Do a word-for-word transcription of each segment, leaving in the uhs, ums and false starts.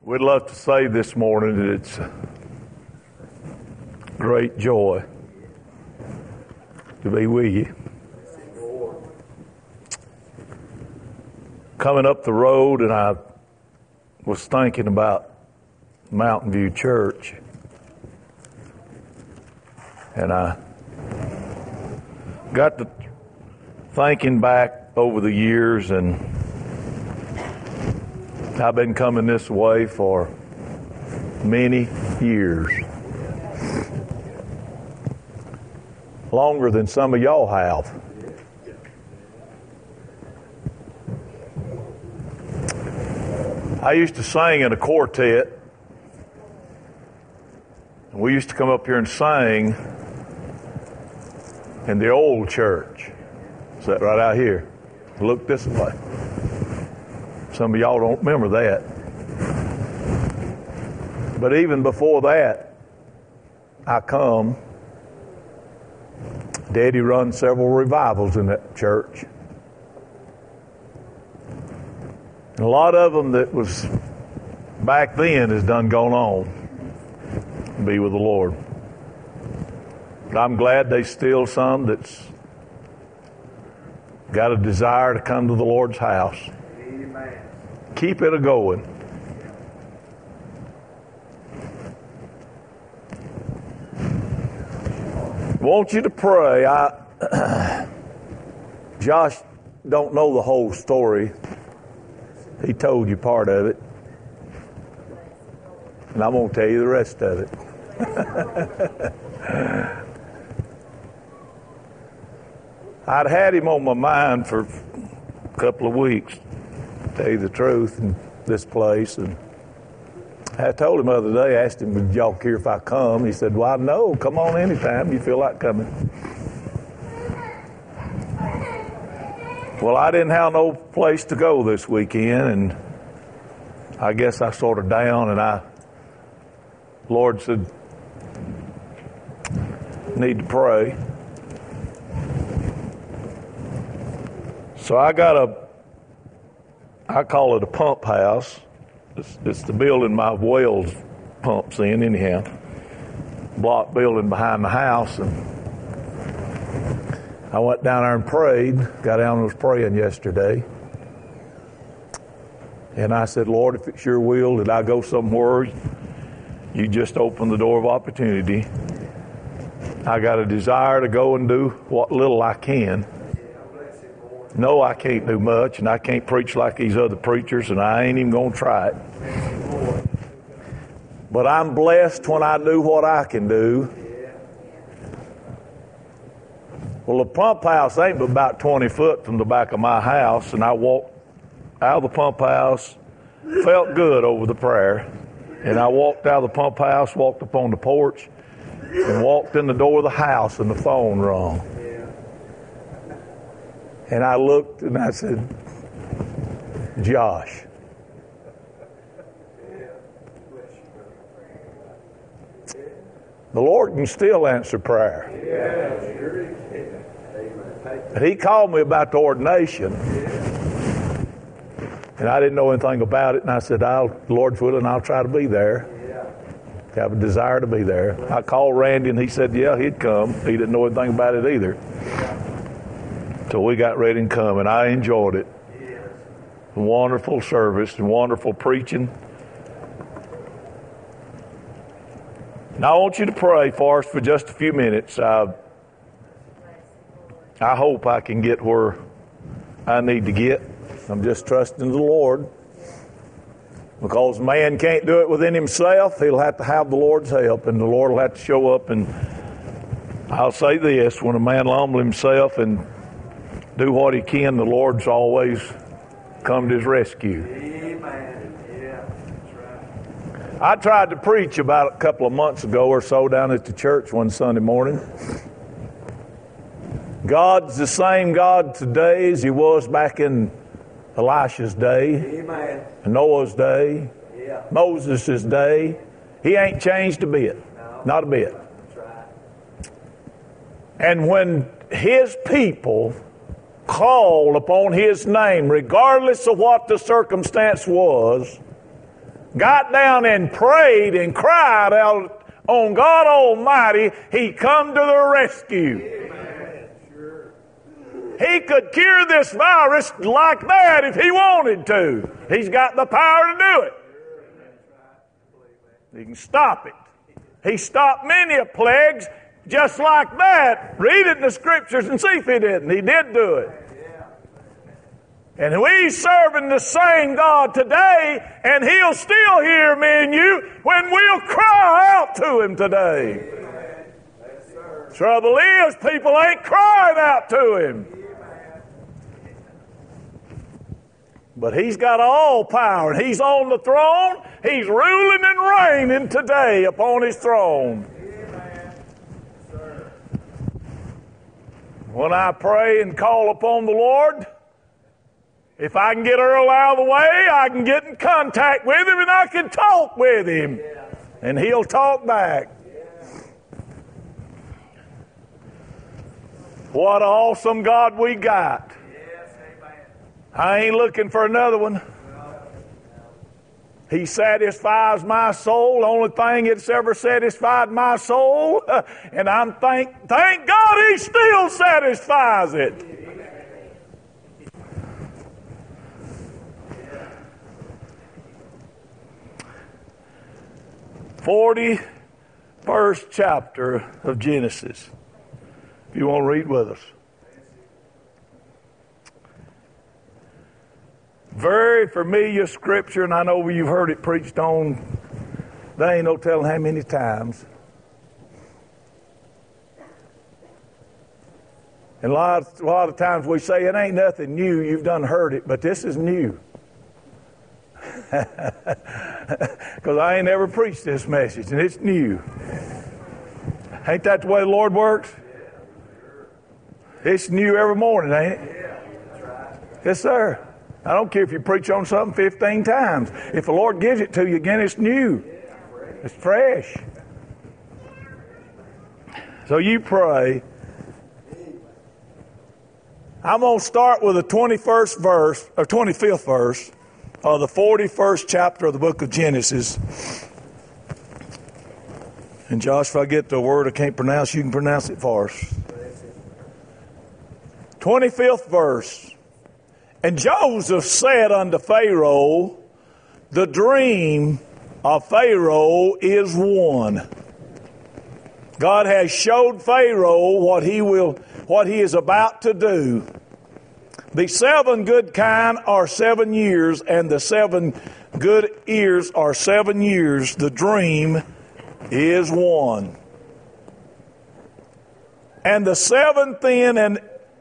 We'd love to say this morning that it's a great joy to be with you. Coming up the road, and I was thinking about Mountain View Church, and I got to thinking back over the years, and I've been coming this way for many years. Longer than some of y'all have. I used to sing in a quartet. And we used to come up here and sing in the old church. Is that right out here? Look this way. Some of y'all don't remember that. But even before that, I come. Daddy run several revivals in that church. And a lot of them that was back then has done gone on to be with the Lord. But I'm glad there's still some that's got a desire to come to the Lord's house. Amen. Keep it a-going. I want you to pray. I, Josh don't know the whole story. He told you part of it. And I'm going to tell you the rest of it. I'd had him on my mind for a couple of weeks, to tell you the truth, in this place. And I told him the other day, I asked him, would y'all care if I come? He said, well, no, come on anytime you feel like coming. Well, I didn't have no place to go this weekend, and I guess I sort of down, and I, Lord said, need to pray. So I got a, I call it a pump house. It's, it's the building my wells pumps in, anyhow. Block building behind the house, and I went down there and prayed. Got down and was praying yesterday. And I said, Lord, if it's your will that I go somewhere, you just open the door of opportunity. I got a desire to go and do what little I can. No, I can't do much, and I can't preach like these other preachers, and I ain't even going to try it. But I'm blessed when I do what I can do. Well, the pump house ain't but about twenty foot from the back of my house, and I walked out of the pump house, felt good over the prayer, and I walked out of the pump house, walked up on the porch, and walked in the door of the house, and the phone rang. And I looked and I said, Josh. The Lord can still answer prayer. And he called me about the ordination. And I didn't know anything about it. And I said, I'll, Lord's willing, I'll try to be there. I have a desire to be there. I called Randy and he said, yeah, he'd come. He didn't know anything about it either. So we got ready and come, and I enjoyed it. Wonderful service and wonderful preaching. Now I want you to pray for us for just a few minutes. I, I hope I can get where I need to get. I'm just trusting the Lord. Because man can't do it within himself. He'll have to have the Lord's help, and the Lord will have to show up. And I'll say this, when a man will humble himself and do what he can, the Lord's always come to his rescue. Amen. Yeah, that's right. I tried to preach about a couple of months ago or so down at the church one Sunday morning. God's the same God today as he was back in Elisha's day, Amen. Noah's day, yeah. Moses' day. He ain't changed a bit. No. Not a bit. That's right. And when his people called upon his name, regardless of what the circumstance was, got down and prayed and cried out on God Almighty, He come to the rescue. He could cure this virus like that if He wanted to. He's got the power to do it. He can stop it. He stopped many a plagues just like that. Read it in the Scriptures and see if He didn't. He did do it. And we serving the same God today, and He'll still hear me and you when we'll cry out to Him today. Trouble is, people ain't crying out to Him. But He's got all power, and He's on the throne. He's ruling and reigning today upon His throne. When I pray and call upon the Lord, if I can get Earl out of the way, I can get in contact with Him and I can talk with Him. And He'll talk back. What an awesome God we got. I ain't looking for another one. He satisfies my soul, the only thing that's ever satisfied my soul. And I'm thank, thank God He still satisfies it. forty-first chapter of Genesis. If you want to read with us. Very familiar scripture, and I know you've heard it preached on. There ain't no telling how many times. And a lot, of, a lot of times we say it ain't nothing new. You've done heard it, but this is new. Because I ain't never preached this message, and it's new. Ain't that the way the Lord works? It's new every morning, ain't it? Yes, sir. I don't care if you preach on something fifteen times. If the Lord gives it to you again, it's new. It's fresh. So you pray. I'm going to start with the twenty-first verse, or twenty-fifth verse of the forty-first chapter of the book of Genesis. And Josh, if I get the word I can't pronounce, you can pronounce it for us. twenty-fifth verse. And Joseph said unto Pharaoh, the dream of Pharaoh is one. God has showed Pharaoh what he will, what he is about to do. The seven good kine are seven years, and the seven good ears are seven years. The dream is one. And the seven thin and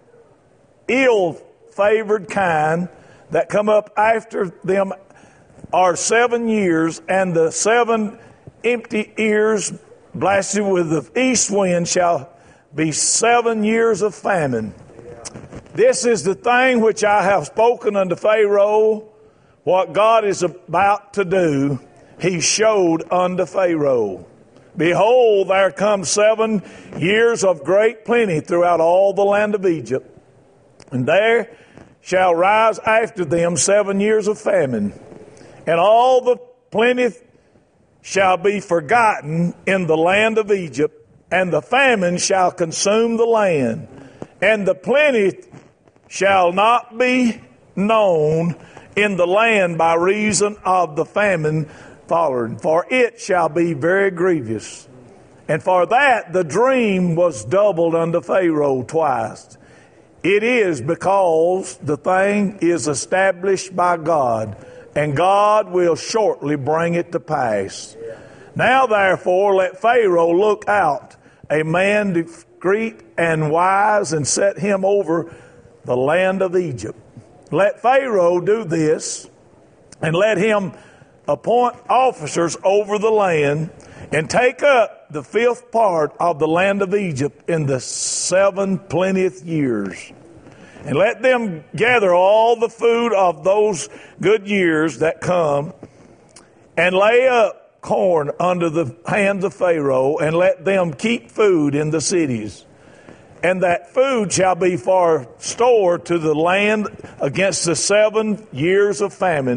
ill-favored kine that come up after them are seven years, and the seven empty ears blasted with the east wind shall be seven years of famine. This is the thing which I have spoken unto Pharaoh, what God is about to do, he showed unto Pharaoh. Behold, there come seven years of great plenty throughout all the land of Egypt, and there shall rise after them seven years of famine, and all the plenty shall be forgotten in the land of Egypt, and the famine shall consume the land, and the plenty shall not be known in the land by reason of the famine following, for it shall be very grievous. And for that the dream was doubled unto Pharaoh twice. It is because the thing is established by God, and God will shortly bring it to pass. Now therefore let Pharaoh look out a man discreet and wise, and set him over the land of Egypt. Let Pharaoh do this, and let him appoint officers over the land, and take up the fifth part of the land of Egypt in the seven plenteous years. And let them gather all the food of those good years that come, and lay up corn under the hands of Pharaoh, and let them keep food in the cities. And that food shall be for store to the land against the seven years of famine,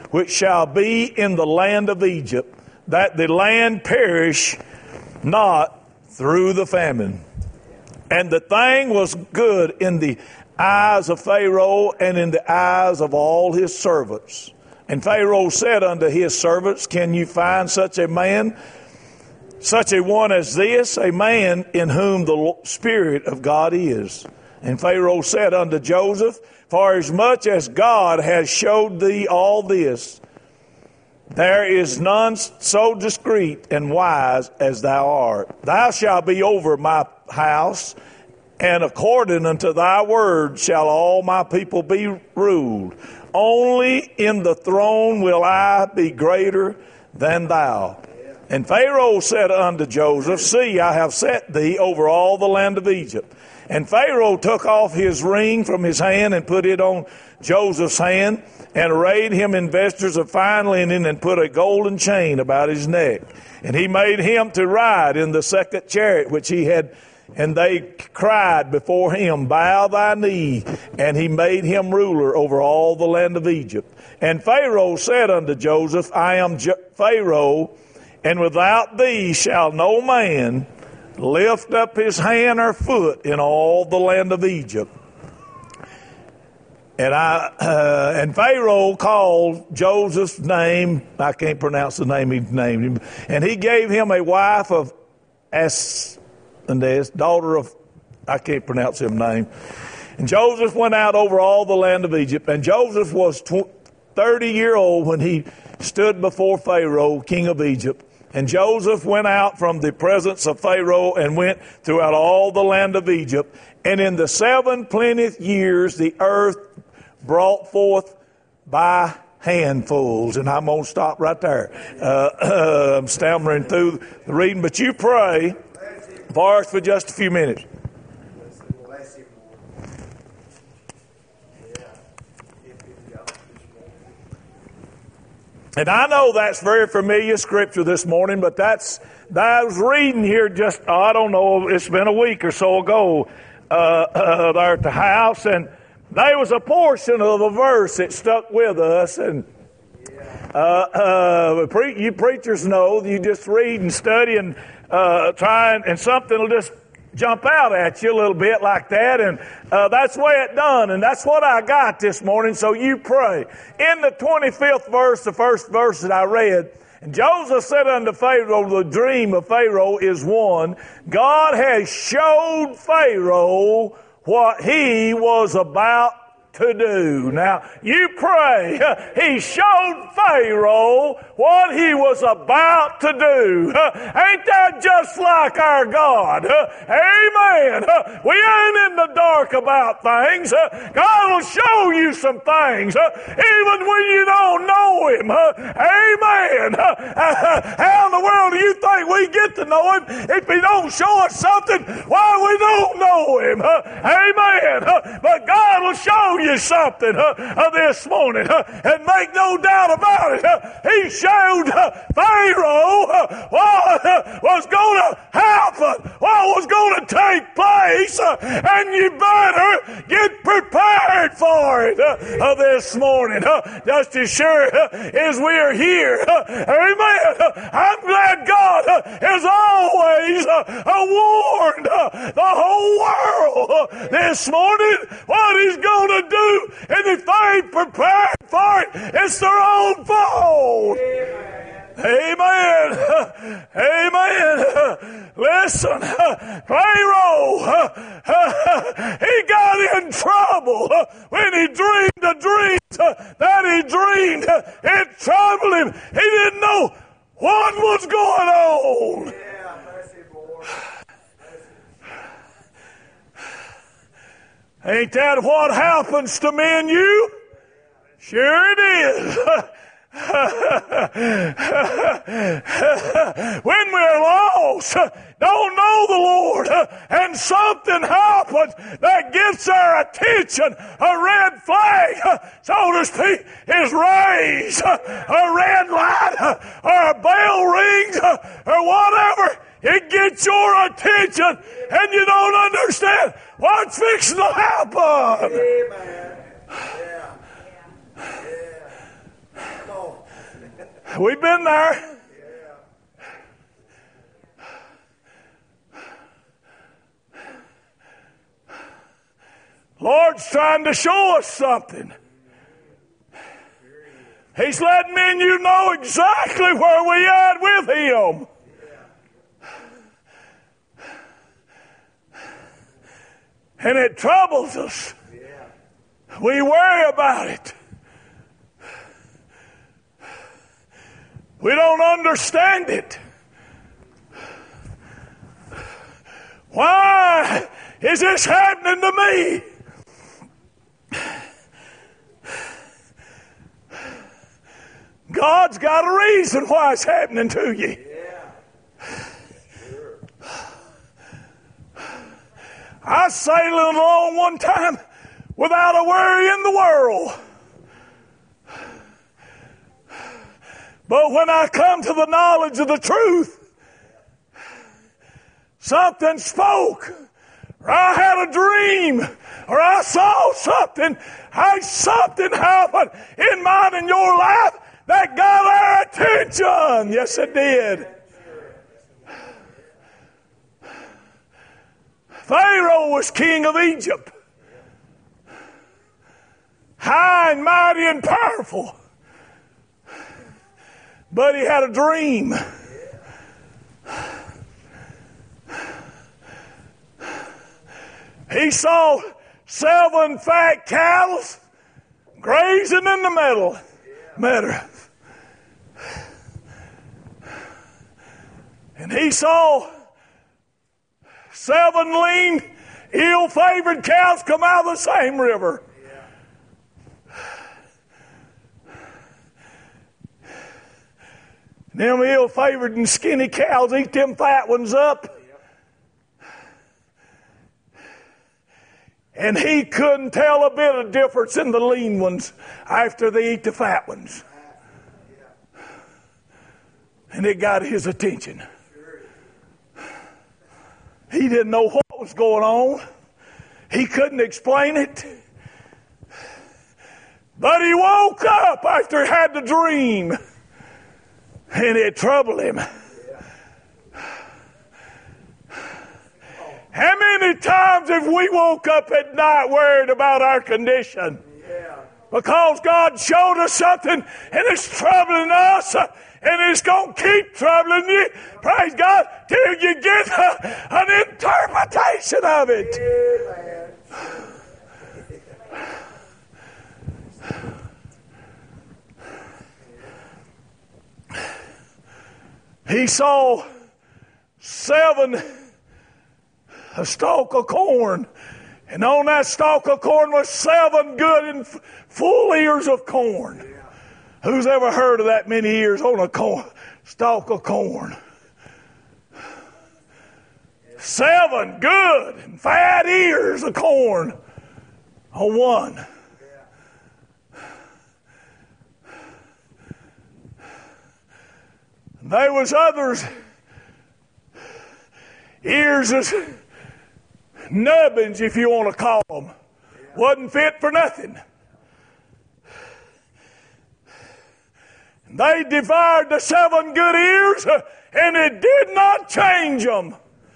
which shall be in the land of Egypt, that the land perish not through the famine. And the thing was good in the eyes of Pharaoh and in the eyes of all his servants. And Pharaoh said unto his servants, can you find such a man, such a one as this, a man in whom the Spirit of God is? And Pharaoh said unto Joseph, for as much as God has showed thee all this, there is none so discreet and wise as thou art. Thou shalt be over my house, and according unto thy word shall all my people be ruled. Only in the throne will I be greater than thou. And Pharaoh said unto Joseph, see, I have set thee over all the land of Egypt. And Pharaoh took off his ring from his hand and put it on Joseph's hand, and arrayed him in vestures of fine linen, and put a golden chain about his neck. And he made him to ride in the second chariot which he had. And they cried before him, bow thy knee. And he made him ruler over all the land of Egypt. And Pharaoh said unto Joseph, I am Je- Pharaoh, and without thee shall no man lift up his hand or foot in all the land of Egypt. And I uh, and Pharaoh called Joseph's name, I can't pronounce the name he named him, and he gave him a wife of Aspendes, daughter of, I can't pronounce his name. And Joseph went out over all the land of Egypt, and Joseph was tw- thirty year old when he stood before Pharaoh, king of Egypt. And Joseph went out from the presence of Pharaoh and went throughout all the land of Egypt. And in the seven plenteous years the earth brought forth by handfuls. And I'm going to stop right there. Uh, uh, I'm stammering through the reading, but you pray for us for just a few minutes. And I know that's very familiar scripture this morning, but that's, that I was reading here just, oh, I don't know, it's been a week or so ago, uh, uh, there at the house, and there was a portion of a verse that stuck with us, and uh, uh, pre- you preachers know, you just read and study and uh, try, and, and something will just jump out at you a little bit like that, and uh, that's the way it done, and that's what I got this morning, so you pray. In the twenty-fifth verse, the first verse that I read, and Joseph said unto Pharaoh, the dream of Pharaoh is one. God has showed Pharaoh what he was about to do. Now, you pray. He showed Pharaoh what he was about to do. Ain't that just like our God? Amen. We ain't in the dark about things. God will show you some things, even when you don't know Him. Amen. How in the world do you think we get to know Him if He don't show us something while we don't know Him? Amen. But God will show you something uh, this morning, uh, and make no doubt about it. Uh, he showed uh, Pharaoh uh, what uh, was going to happen, what was going to take place, uh, and you better get prepared for it uh, uh, this morning. Uh, just as sure uh, as we are here. Uh, amen. Uh, I'm glad God uh, has always uh, uh, warned uh, the whole world uh, this morning what He's going to do. And if they ain't prepared for it, it's their own fault. Amen. Amen. Amen. Listen, Pharaoh, he got in trouble when he dreamed the dreams that he dreamed. It troubled him. He didn't know what was going on. Ain't that what happens to me and you? Sure it is. When we're lost, don't know the Lord, and something happens that gets our attention, a red flag, so to speak, is raised, a red light, or a bell rings, or whatever. It gets your attention, and you don't understand what's fixing to happen. Amen. Yeah. Yeah. Come on. We've been there. Lord's trying to show us something. He's letting me and you know exactly where we at with Him. And it troubles us. We worry about it. We don't understand it. Why is this happening to me? God's got a reason why it's happening to you. I was sailing along one time without a worry in the world. But when I come to the knowledge of the truth, something spoke, or I had a dream, or I saw something, I something happened in mine and your life that got our attention. Yes, it did. Pharaoh was king of Egypt. High and mighty and powerful. But he had a dream. He saw seven fat cows grazing in the meadow. meadow. And he saw seven lean, ill-favored cows come out of the same river. Them ill-favored and skinny cows eat them fat ones up. And he couldn't tell a bit of difference in the lean ones after they eat the fat ones. And it got his attention. He didn't know what was going on. He couldn't explain it. But he woke up after he had the dream. And it troubled him. How many times have we woke up at night worried about our condition? Because God showed us something and it's troubling us. And it's going to keep troubling you, praise God, till you get a, an interpretation of it. He saw seven, a stalk of corn. And on that stalk of corn was seven good and f- full ears of corn. Who's ever heard of that many ears on a corn, stalk of corn? Seven good and fat ears of corn on one. And there was others, ears as nubbins, if you want to call them. Wasn't fit for nothing. They devoured the seven good ears, and it did not change them.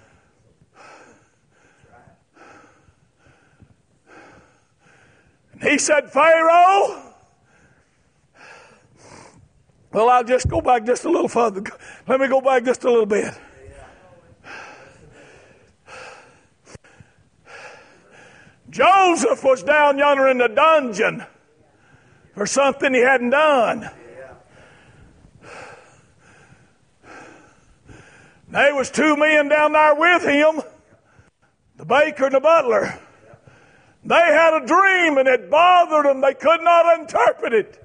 And he said, Pharaoh, well, I'll just go back just a little further. Let me go back just a little bit. Joseph was down yonder in the dungeon for something he hadn't done. There was two men down there with him, the baker and the butler. They had a dream and it bothered them. They could not interpret it.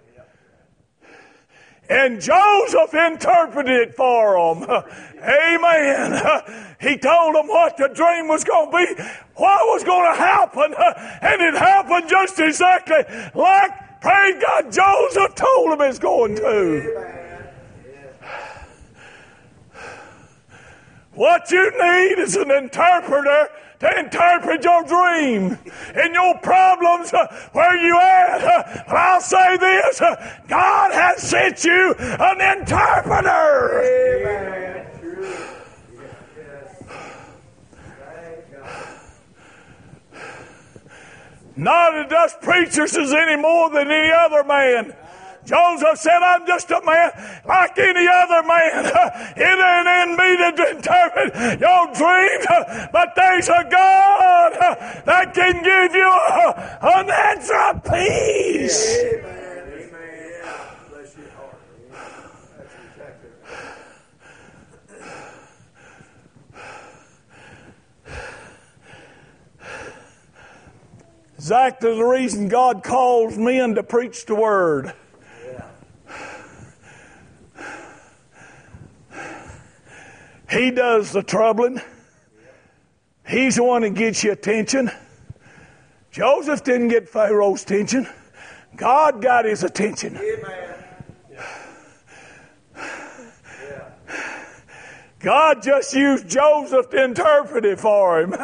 And Joseph interpreted it for them. Amen. He told them what the dream was going to be, what was going to happen. And it happened just exactly like, praise God, Joseph told him it's going to. What you need is an interpreter to interpret your dream and your problems uh, where you at. Uh, but I'll say this, uh, God has sent you an interpreter. Amen. Not as preachers as any more than any other man. Joseph said, I'm just a man like any other man. It ain't in me to interpret your dreams, but there's a God that can give you an answer of peace. Amen. Amen. Bless your heart. That's exactly right. Exactly the reason God calls men to preach the word. He does the troubling. He's the one that gets your attention. Joseph didn't get Pharaoh's attention. God got his attention. Amen. God just used Joseph to interpret it for him. A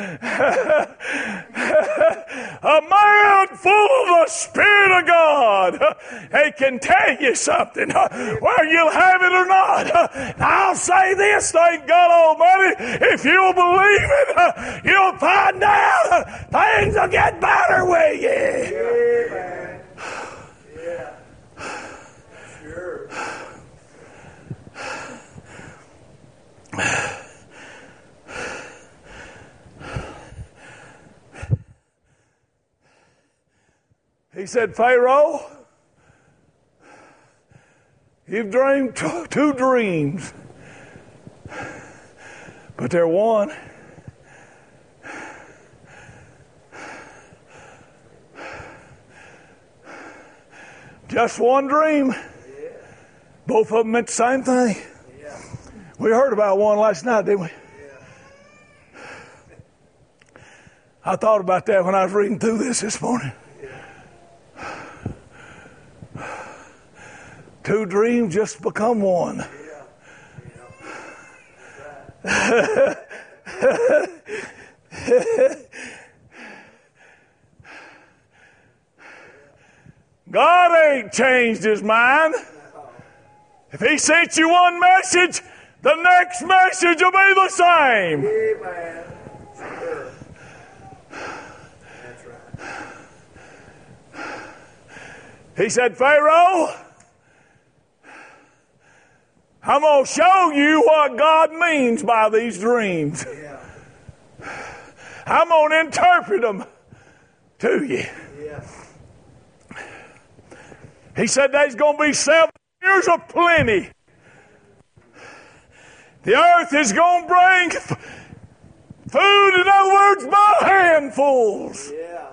man full of the Spirit of God. He can tell you something, whether you'll have it or not. I'll say this, thank God Almighty, if you'll believe it, you'll find out things will get better with you. Amen. Yeah. Sure. He said, Pharaoh, you've dreamed t- two dreams, but they're one. Just one dream. Both of them meant the same thing. We heard about one last night, didn't we? I thought about that when I was reading through this this morning. Two dreams just become one. God ain't changed his mind. If he sent you one message, the next message will be the same. Amen. Sure. That's right. He said, Pharaoh, I'm going to show you what God means by these dreams. Yeah. I'm going to interpret them to you. Yeah. He said there's going to be seven years of plenty. The earth is going to bring f- food, in other words, by handfuls. Yeah.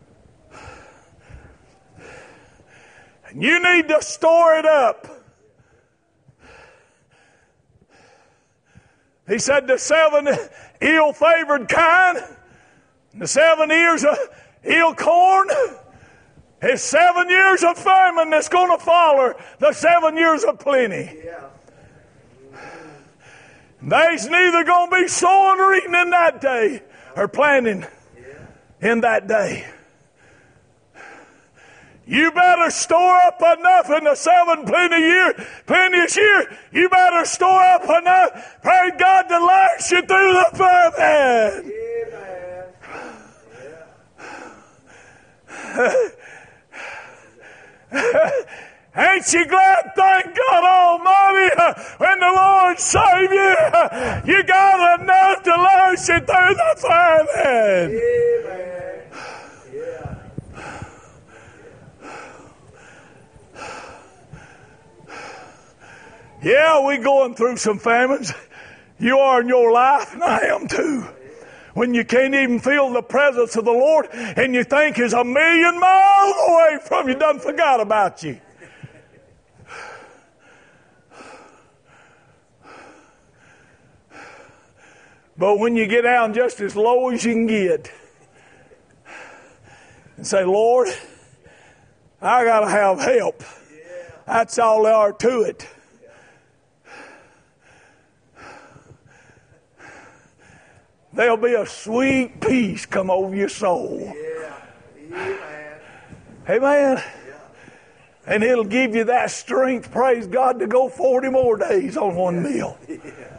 And you need to store it up. He said the seven ill-favored kind, the seven years of ill corn, is seven years of famine that's going to follow the seven years of plenty. Yeah. There's neither going to be sowing or eating in that day, or planting in that day. You better store up enough in the seven plenty year, plenteous year. You better store up enough, pray God to last you through the famine. Amen. Ain't you glad, thank God Almighty, when the Lord saved you, you got enough to last you through the famine. Amen. Yeah. Yeah, we going through some famines. You are in your life, and I am too. When you can't even feel the presence of the Lord, and you think He's a million miles away from you, done forgot about you. But when you get down just as low as you can get and say, Lord, I got to have help. That's all there are to it. there'll be a sweet peace come over your soul. Yeah. Amen. Amen. Yeah. And it'll give you that strength, praise God, to go forty more days on one meal. Yeah.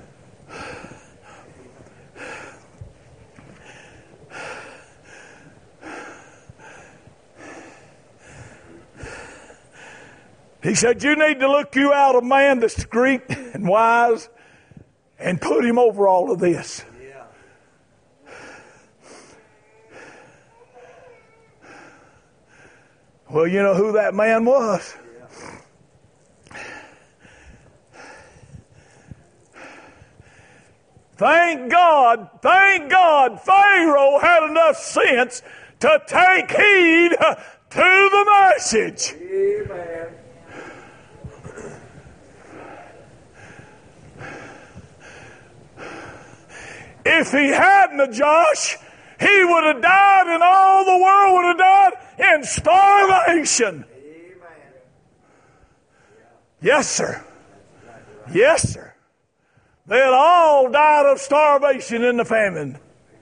He said, you need to look you out a man that's discreet and wise and put him over all of this. Yeah. Well, you know who that man was. Yeah. Thank God, thank God, Pharaoh had enough sense to take heed to the message. Amen. If he hadn't, Josh, he would have died and all the world would have died in starvation. Amen. Yes, sir. Yes, sir. They had all died of starvation in the famine.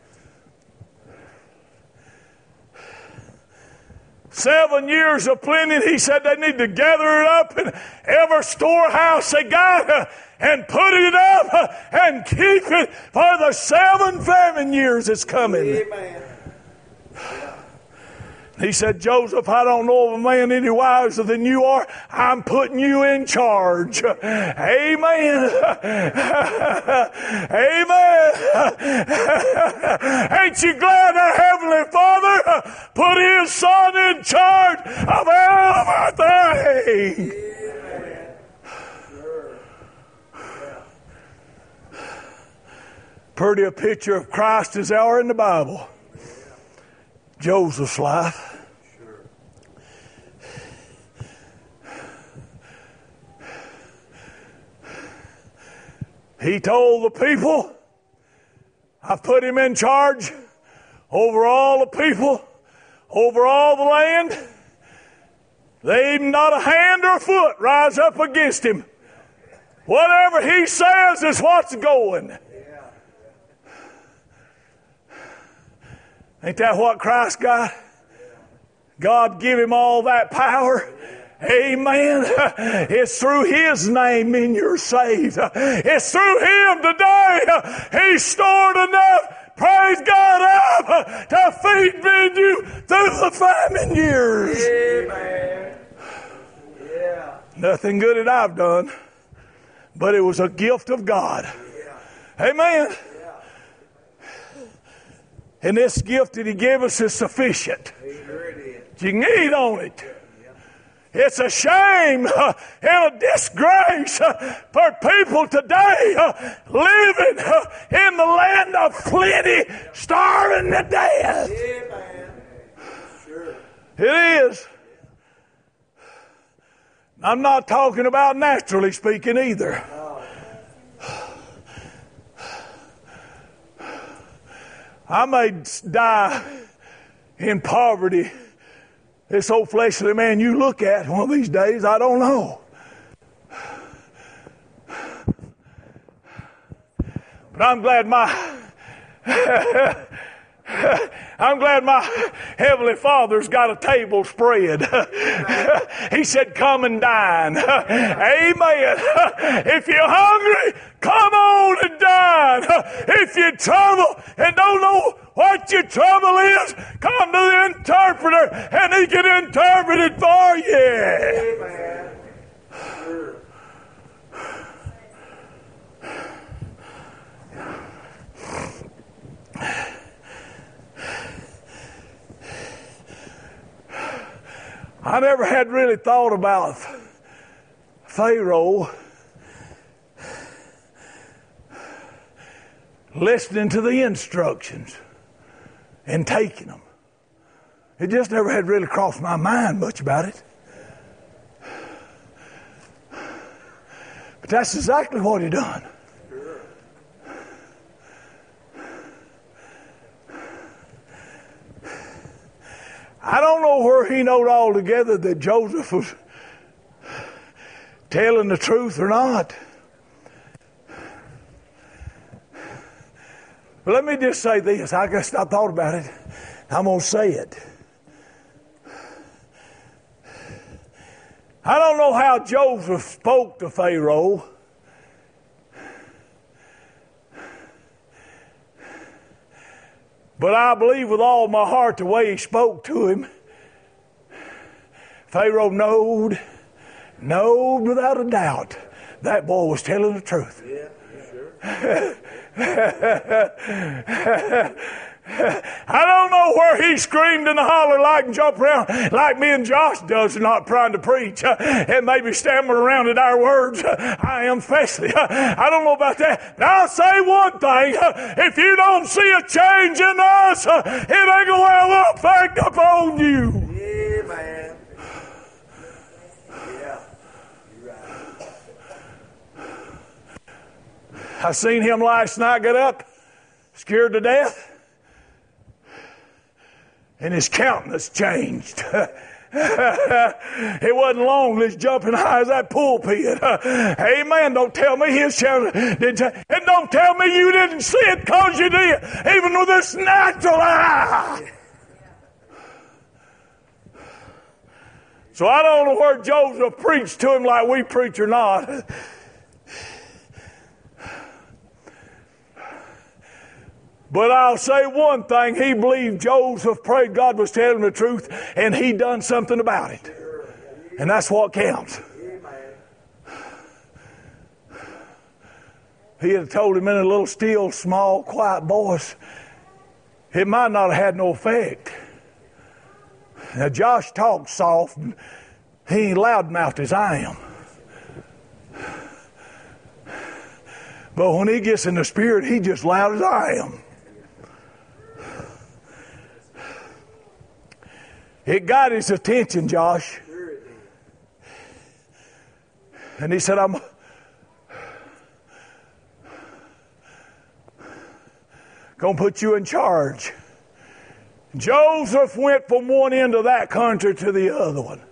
Seven years of plenty, he said they need to gather it up in every storehouse they got and put it up and keep it for the seven famine years that's coming. Amen. He said, Joseph, I don't know of a man any wiser than you are. I'm putting you in charge. Amen. Amen. Ain't you glad our Heavenly Father put His Son in charge of everything? Amen. Sure. Yeah. Pretty a picture of Christ as our in the Bible. Joseph's life. Sure. He told the people, I've put him in charge over all the people, over all the land. They ain't not a hand or a foot rise up against him. Whatever he says is what's going. Yeah. Ain't that what Christ got? God give him all that power. Amen. It's through His name in you're saved. It's through Him today. He stored enough, praise God, up to feed me and you through the famine years. Amen. Yeah. Nothing good that I've done, but it was a gift of God. Yeah. Amen. Yeah. And this gift that He gave us is sufficient. Sure it is. You can eat on it. It's a shame uh, and a disgrace uh, for people today uh, living uh, in the land of plenty, starving to death. Amen. Sure. It is. I'm not talking about naturally speaking either. I may die in poverty. This old fleshly man you look at one of these days, I don't know. But I'm glad my I'm glad my Heavenly Father's got a table spread. He said, come and dine. Amen. If you're hungry, come on and dine. If you're troubled and don't know what your trouble is, come to the interpreter and he can interpret it for you. Amen. Sure. I never had really thought about Pharaoh listening to the instructions and taking them. It just never had really crossed my mind much about it. But that's exactly what he done. I don't know where he knowed altogether that Joseph was telling the truth or not. But let me just say this. I guess I thought about it. I'm going to say it. I don't know how Joseph spoke to Pharaoh. But I believe with all my heart the way he spoke to him, Pharaoh knowed, knowed without a doubt that boy was telling the truth. Yeah, sure. I don't know where he screamed and hollered like and jumped around like me and Josh does, not trying to preach uh, and maybe stammering around at our words. Uh, I am especially. Uh, I don't know about that. But I'll say one thing. Uh, if you don't see a change in us, uh, it ain't going to have effect upon you. Yeah, man. Yeah. You're right. I seen him last night get up, scared to death. And his countenance changed. It wasn't long, this jumping high as that pulpit. Amen. Don't tell me his challenge didn't change. And don't tell me you didn't see it because you did, even with this natural eye. So I don't know where Joseph preached to him like we preach or not. But I'll say one thing, he believed Joseph prayed God was telling the truth, and he done something about it. And that's what counts. He had told him in a little still, small, quiet voice, it might not have had no effect. Now Josh talks soft, and he ain't loudmouthed as I am. But when he gets in the spirit, he just loud as I am. It got his attention, Josh. And he said, I'm going to put you in charge. Joseph went from one end of that country to the other one.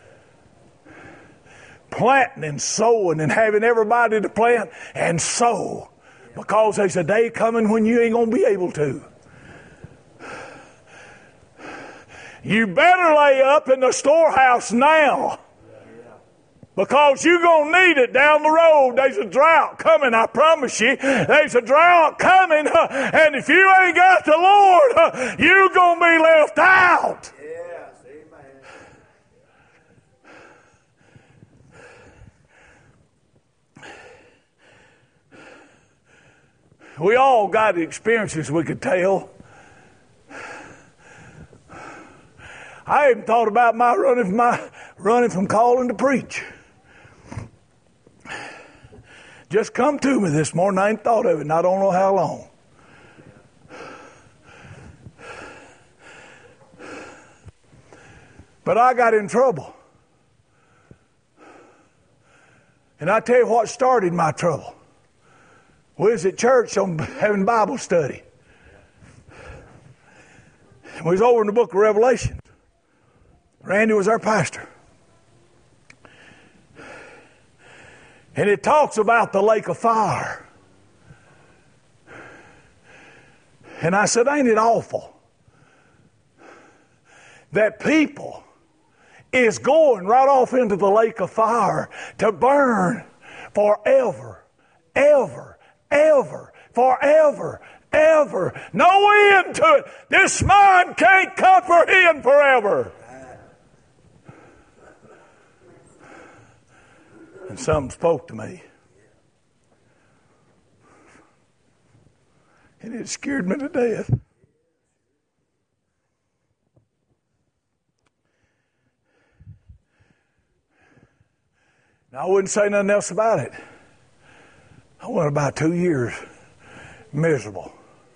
Planting and sowing and having everybody to plant and sow. Because there's a day coming when you ain't going to be able to. You better lay up in the storehouse now. Because you're going to need it down the road. There's a drought coming, I promise you. There's a drought coming. And if you ain't got the Lord, you're going to be left out. Yes, amen. We all got experiences we could tell. I even thought about my running from my running from calling to preach. Just come to me this morning. I ain't thought of it, and I don't know how long. But I got in trouble. And I tell you what started my trouble. We was at church on having Bible study. We was over in the book of Revelation. Randy was our pastor. And it talks about the lake of fire. And I said, ain't it awful that people is going right off into the lake of fire to burn forever, ever, ever, forever, ever. No end to it. This mind can't comprehend forever. And something spoke to me. And it scared me to death. Now, I wouldn't say nothing else about it. I went about two years miserable.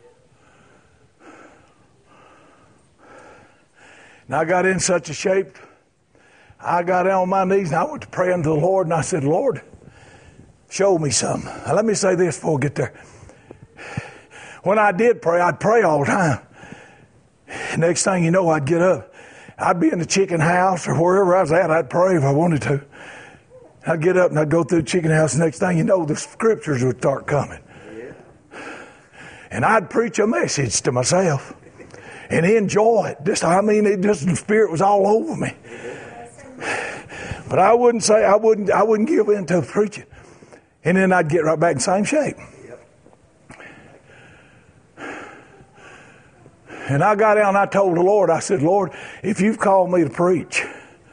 And I got in such a shape, I got down on my knees and I went to pray unto the Lord, and I said, Lord, show me something. Now, let me say this before we get there. When I did pray, I'd pray all the time. Next thing you know, I'd get up. I'd be in the chicken house or wherever I was at. I'd pray if I wanted to. I'd get up and I'd go through the chicken house. Next thing you know, the scriptures would start coming. and I'd preach a message to myself and enjoy it. Just, I mean, it just, the Spirit was all over me. But I wouldn't say, I wouldn't, I wouldn't give in to preaching. And then I'd get right back in the same shape. And I got out and I told the Lord, I said, Lord, if you've called me to preach,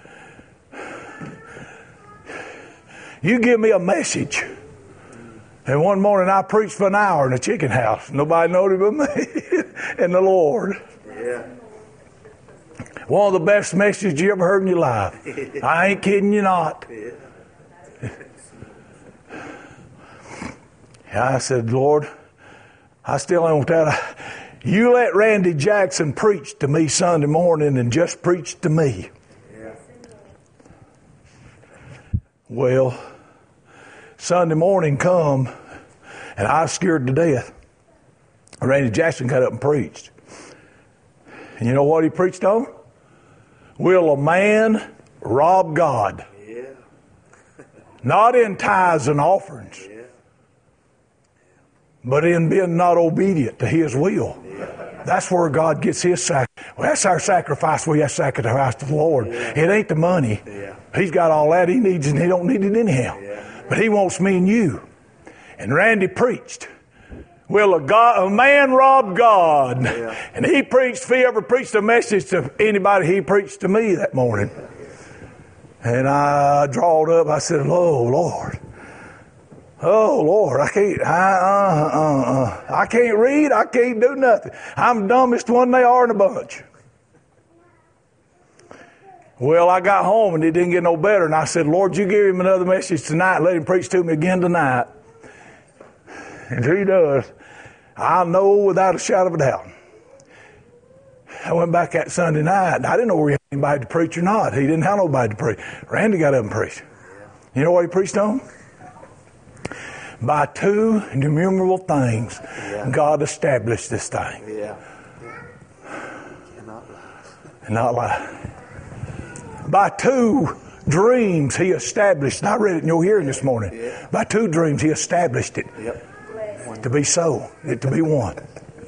you give me a message. And one morning I preached for an hour in a chicken house. Nobody knowed it but me and the Lord. Yeah. One of the best messages you ever heard in your life. I ain't kidding you not. I said, Lord, I still ain't want that. You let Randy Jackson preach to me Sunday morning and just preach to me. Yeah. Well, Sunday morning come, and I was scared to death. Randy Jackson got up and preached. And you know what he preached on? Will a man rob God? Yeah. Not in tithes and offerings, Yeah. but in being not obedient to his will. That's where God gets his sacrifice. Well, that's our sacrifice. We have sacrifice to the Lord. Yeah. It ain't the money. Yeah. He's got all that he needs, and he don't need it anyhow. Yeah. But he wants me and you. And Randy preached. Will a, God, a man rob God? Yeah. And he preached, if he ever preached a message to anybody, he preached to me that morning. And I drawed up, I said, oh, Lord. Oh, Lord, I can't, I, uh, uh, uh, I can't read, I can't do nothing. I'm the dumbest one they are in the bunch. Well, I got home and it didn't get no better. And I said, Lord, you give him another message tonight. Let him preach to me again tonight. And he does. I know without a shadow of a doubt. I went back that Sunday night. I didn't know whether he had anybody to preach or not. He didn't have nobody to preach. Randy got up and preached. You know what he preached on? By two innumerable things, yeah. God established this thing. Yeah. Cannot lie. And not lie. By two dreams he established, and I read it in your hearing this morning. Yeah. By two dreams he established it. Yep. To be so, it to be one.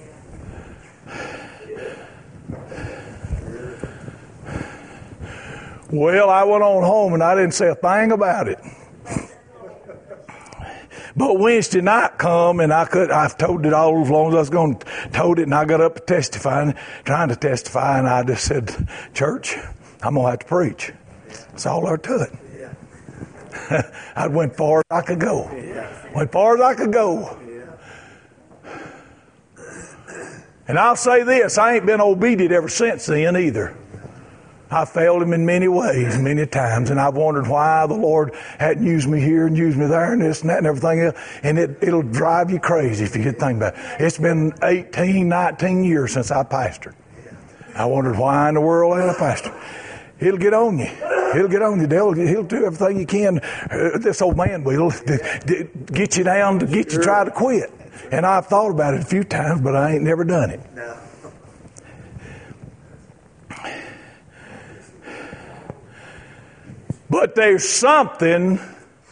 Well, I went on home and I didn't say a thing about it. But Wednesday night come and I could, I've told it all as long as I was going to told it, and I got up testifying, trying to testify, and I just said, church, I'm going to have to preach. That's all there to it. Yeah. I went far as I could go. Yeah. Went far as I could go. Yeah. And I'll say this, I ain't been obedient ever since then either. I failed him in many ways, many times, and I've wondered why the Lord hadn't used me here and used me there and this and that and everything else. And it, it'll drive you crazy if you could think about it. It's been eighteen, nineteen years since I pastored. I wondered why in the world I had a pastor. He'll get on you. He'll get on you. He'll, he'll do everything he can. Uh, this old man will to, to get you down, to get you try to quit. And I've thought about it a few times, but I ain't never done it. No. But there's something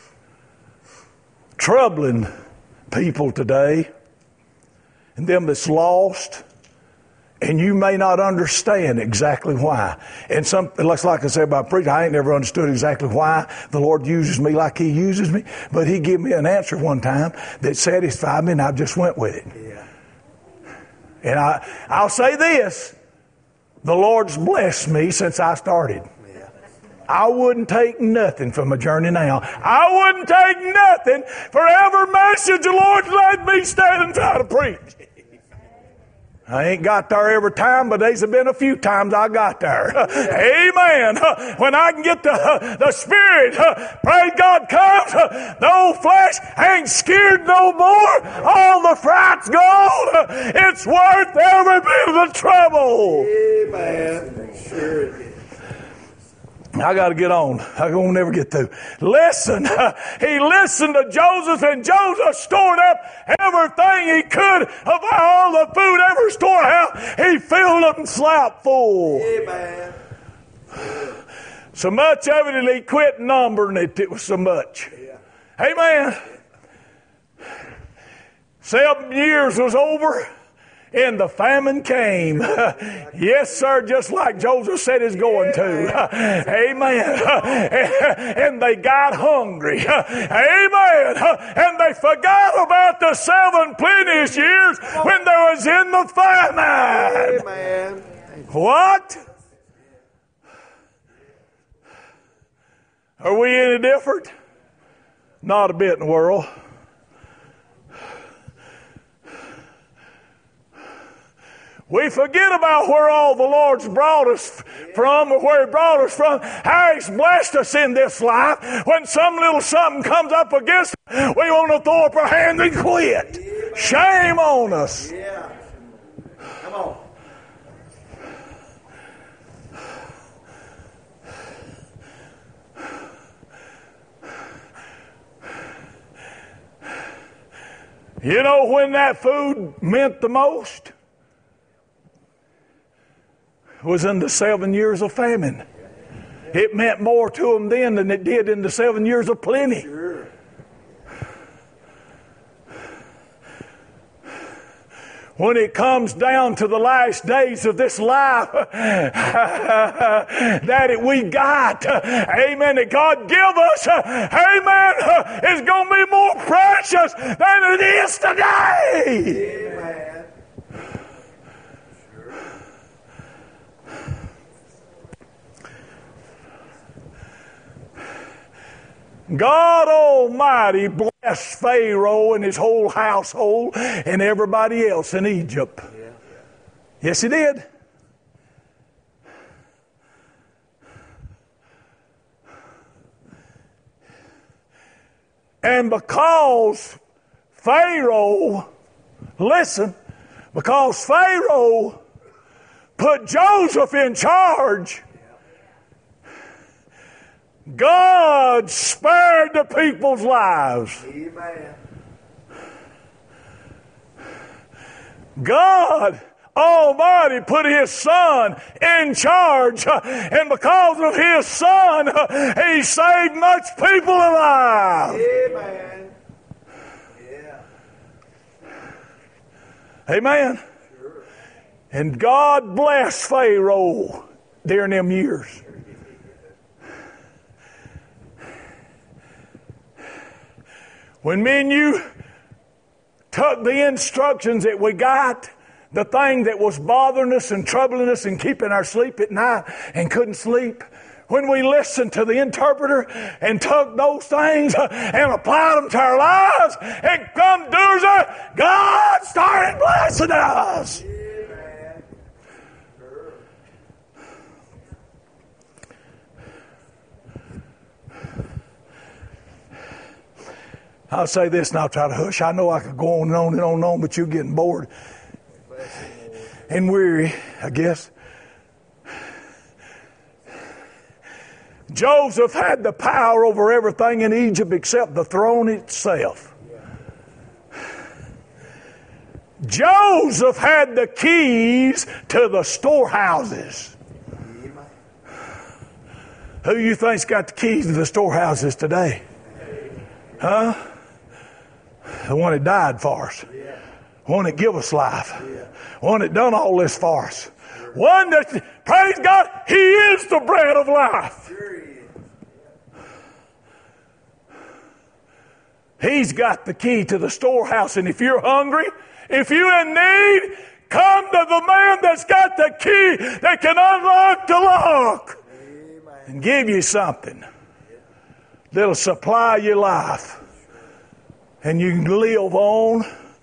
troubling people today, and them that's lost, and you may not understand exactly why. And some, looks like I said about preaching, I ain't never understood exactly why the Lord uses me like he uses me, but he gave me an answer one time that satisfied me, and I just went with it. Yeah. And I, I'll say this, the Lord's blessed me since I started. I wouldn't take nothing from a journey now. I wouldn't take nothing for every message the Lord let me stand and try to preach. I ain't got there every time, but there's been a few times I got there. Amen. When I can get the, the Spirit, praise God, comes, the old flesh ain't scared no more. All the fright's gone. It's worth every bit of the trouble. Amen. Sure it is. I got to get on. I won't never get through. Listen, he listened to Joseph, and Joseph stored up everything he could of all the food ever storehouse. He filled them slap full. Amen. So much of it, and he quit numbering it. It was so much. Yeah. Amen. Seven years was over, and the famine came. Yes, sir, just like Joseph said he's going to. Amen. And they got hungry. Amen. And they forgot about the seven plenteous years when they was in the famine. Amen. What? Are we any different? Not a bit in the world. We forget about where all the Lord's brought us from, or where He brought us from, how He's blessed us in this life. When some little something comes up against us, we want to throw up our hands and quit. Shame on us. Yeah. Come on. You know when that food meant the most? Was in the seven years of famine. It meant more to them then than it did in the seven years of plenty. Sure. When it comes down to the last days of this life that it we got, amen, that God give us, amen, is going to be more precious than it is today. Amen. God Almighty blessed Pharaoh and his whole household and everybody else in Egypt. Yeah. Yes, He did. And because Pharaoh, listen, because Pharaoh put Joseph in charge, God spared the people's lives. Amen. God Almighty put His Son in charge, and because of His Son, He saved much people alive. Amen. Yeah. Amen. Sure. And God blessed Pharaoh during them years. When me and you took the instructions that we got, the thing that was bothering us and troubling us and keeping our sleep at night and couldn't sleep, when we listened to the interpreter and took those things and applied them to our lives and come doers, God started blessing us. Amen. Sure. I'll say this and I'll try to hush. I know I could go on and on and on and on, but you're getting bored and weary, I guess. Joseph had the power over everything in Egypt except the throne itself. Joseph had the keys to the storehouses. Who you think's got the keys to the storehouses today? Huh? The one that died for us. Yeah. One that give us life. Yeah. One that done all this for us. Sure. One that, praise God, He is the bread of life. Sure He is. He's got the key to the storehouse, and if you're hungry, if you're in need, come to the man that's got the key that can unlock the lock. Amen. And give you something that'll supply your life. And you can live on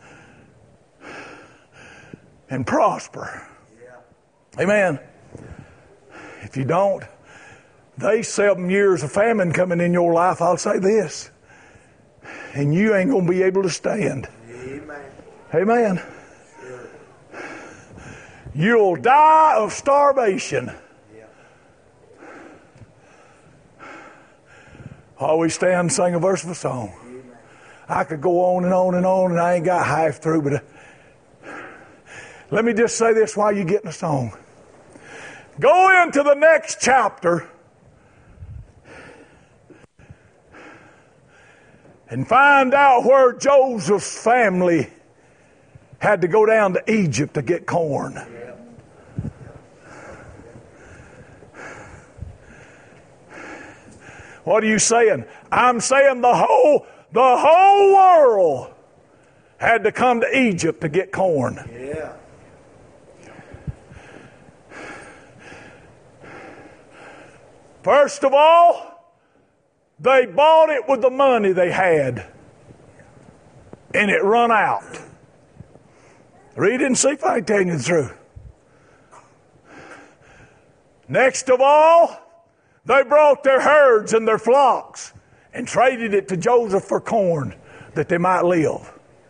and prosper. Yeah. Amen. If you don't, these seven years of famine coming in your life, I'll say this, and you ain't going to be able to stand. Amen. Amen. Sure. You'll die of starvation. Yeah. Always stand and sing a verse of a song. Amen. I could go on and on and on, and I ain't got half through, but uh, let me just say this while you're getting a song. Go into the next chapter and find out where Joseph's family had to go down to Egypt to get corn. What are you saying? I'm saying the whole, the whole world had to come to Egypt to get corn. Yeah. First of all, they bought it with the money they had, and it run out. Read it and see if I can tell you the truth. Next of all, they brought their herds and their flocks and traded it to Joseph for corn that they might live.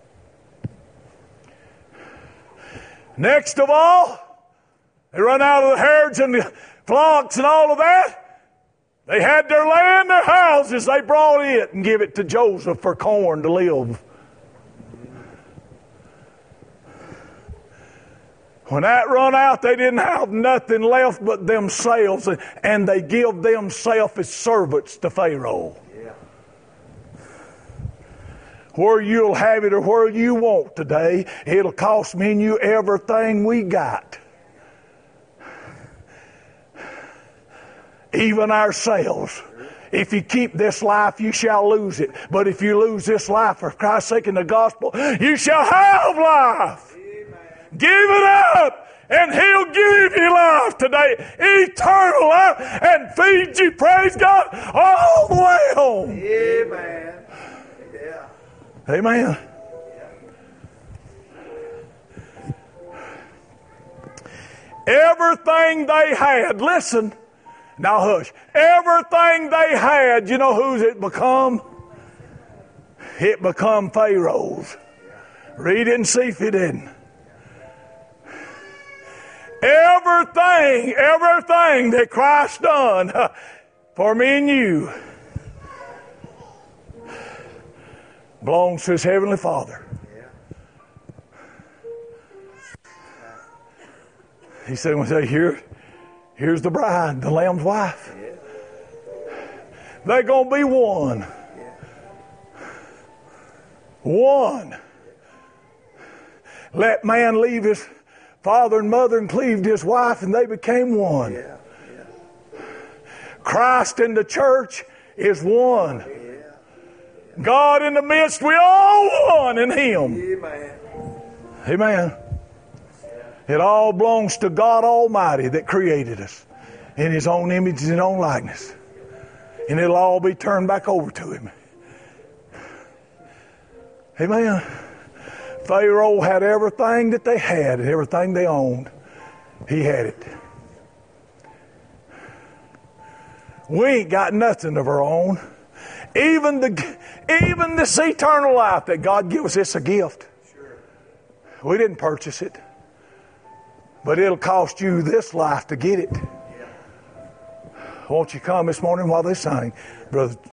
Next of all, they run out of the herds and the flocks and all of that. They had their land, their houses, they brought it and give it to Joseph for corn to live. When that run out, they didn't have nothing left but themselves, and they give themselves as servants to Pharaoh. Yeah. Where you'll have it or where you want today, it'll cost me and you everything we got. Even ourselves. If you keep this life, you shall lose it. But if you lose this life for Christ's sake in the gospel, you shall have life. Give it up, and He'll give you life today, eternal life, and feed you, praise God, all the way home. Amen. Yeah. Amen. Everything they had, listen, now hush, everything they had, you know whose it become? It become Pharaoh's. Read it and see if it didn't. Everything, everything that Christ done for me and you belongs to His Heavenly Father. He said, "We say here, here's the bride, the Lamb's wife. They're gonna be one, one. Let man leave his father and mother and cleave to his wife, and they became one. Yeah. Yeah. Christ in the church is one. Yeah. God in the midst, we all one in Him. Amen. Amen. It all belongs to God Almighty that created us in His own image and His own likeness. And it'll all be turned back over to Him. Amen. Pharaoh had everything that they had and everything they owned. He had it. We ain't got nothing of our own. Even the even this eternal life that God gives us, it's a gift. Sure. We didn't purchase it. But it'll cost you this life to get it. Yeah. Won't you come this morning while they sing? Brother